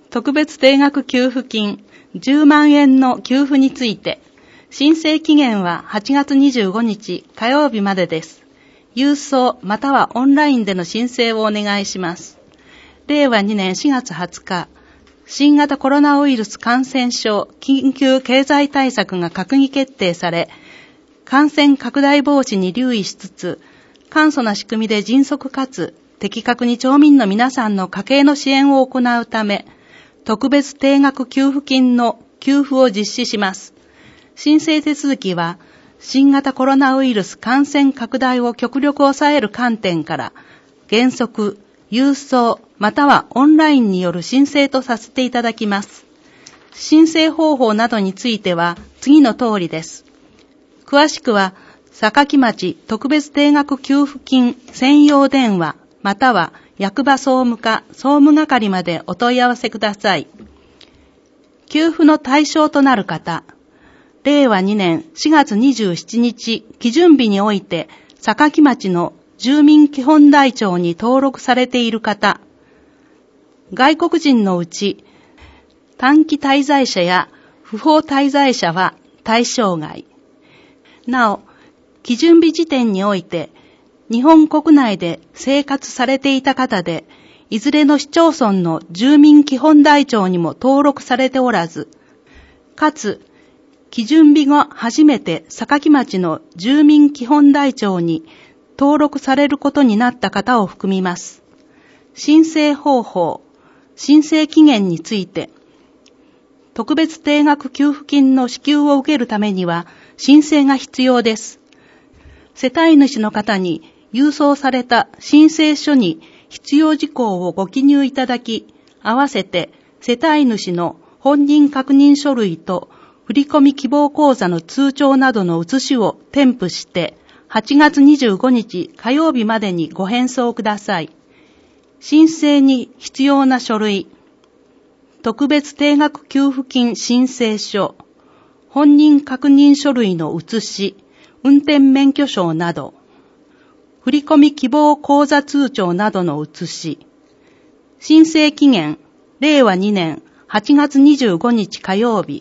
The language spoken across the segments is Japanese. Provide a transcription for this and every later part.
特別定額給付金10万円の給付について、申請期限は8月25日火曜日までです。郵送またはオンラインでの申請をお願いします。令和2年4月20日、新型コロナウイルス感染症緊急経済対策が閣議決定され、感染拡大防止に留意しつつ、簡素な仕組みで迅速かつ的確に町民の皆さんの家計の支援を行うため、特別定額給付金の給付を実施します。申請手続きは、新型コロナウイルス感染拡大を極力抑える観点から、原則、郵送またはオンラインによる申請とさせていただきます。申請方法などについては次の通りです。詳しくは、坂町特別定額給付金専用電話または役場総務課総務係までお問い合わせください。給付の対象となる方、令和2年4月27日基準日において坂町の住民基本台帳に登録されている方、外国人のうち短期滞在者や不法滞在者は対象外。なお、基準日時点において、日本国内で生活されていた方で、いずれの市町村の住民基本台帳にも登録されておらず、かつ、基準日後初めて坂町の住民基本台帳に登録されることになった方を含みます。申請方法、申請期限について、特別定額給付金の支給を受けるためには申請が必要です。世帯主の方に郵送された申請書に必要事項をご記入いただき、合わせて世帯主の本人確認書類と振込希望口座の通帳などの写しを添付して8月25日火曜日までにご返送ください。申請に必要な書類、特別定額給付金申請書、本人確認書類の写し、運転免許証など、振込希望口座通帳などの写し、申請期限、令和2年8月25日火曜日。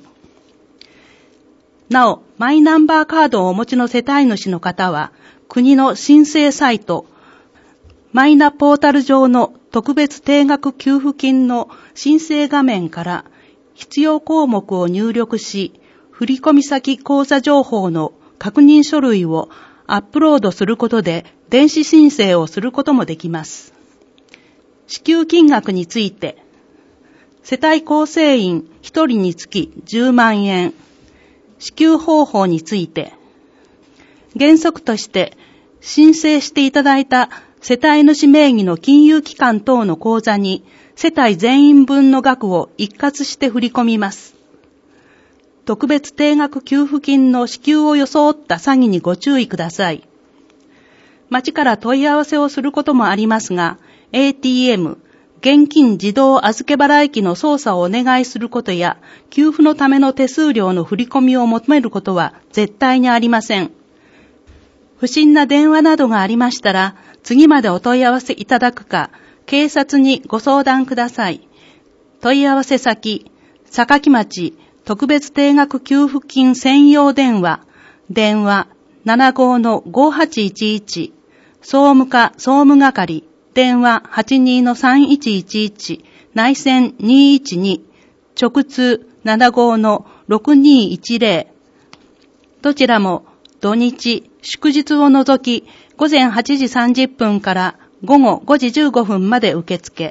なお、マイナンバーカードをお持ちの世帯主の方は、国の申請サイト、マイナポータル上の特別定額給付金の申請画面から必要項目を入力し、振込先口座情報の確認書類をアップロードすることで電子申請をすることもできます。支給金額について、世帯構成員1人につき10万円。支給方法について、原則として申請していただいた世帯主名義の金融機関等の口座に世帯全員分の額を一括して振り込みます。特別定額給付金の支給を装った詐欺にご注意ください。町から問い合わせをすることもありますが、ATM、現金自動預け払い機の操作をお願いすることや、給付のための手数料の振り込みを求めることは絶対にありません。不審な電話などがありましたら、次までお問い合わせいただくか、警察にご相談ください。問い合わせ先、坂町特別定額給付金専用電話、電話 75-5811、総務課総務係、電話 82-3111、内線212、直通 75-6210。どちらも土日、祝日を除き午前8時30分から午後5時15分まで受付。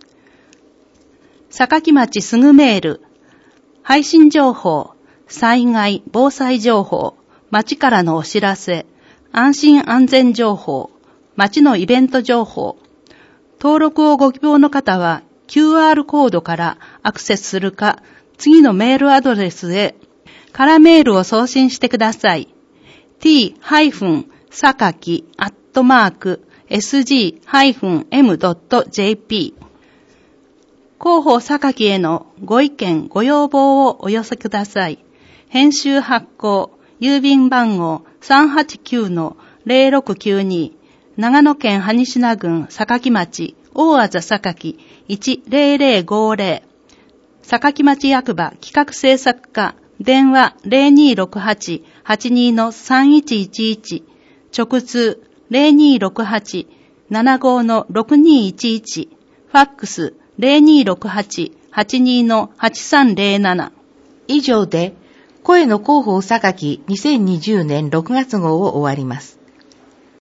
坂町すぐメール、配信情報、災害、防災情報、町からのお知らせ、安心安全情報、町のイベント情報。登録をご希望の方は QR コードからアクセスするか、次のメールアドレスへ空メールを送信してください。t-sakaki@sg-m.jp 広報榊へのご意見ご要望をお寄せください。編集発行、郵便番号 389-0692 長野県羽科郡坂城町大字榊10050 坂城町役場企画制作課、電話 0268-82-3111、直通 0268-75-6211、ファックス 0268-82-8307。 以上で、声の広報榊2020年6月号を終わります。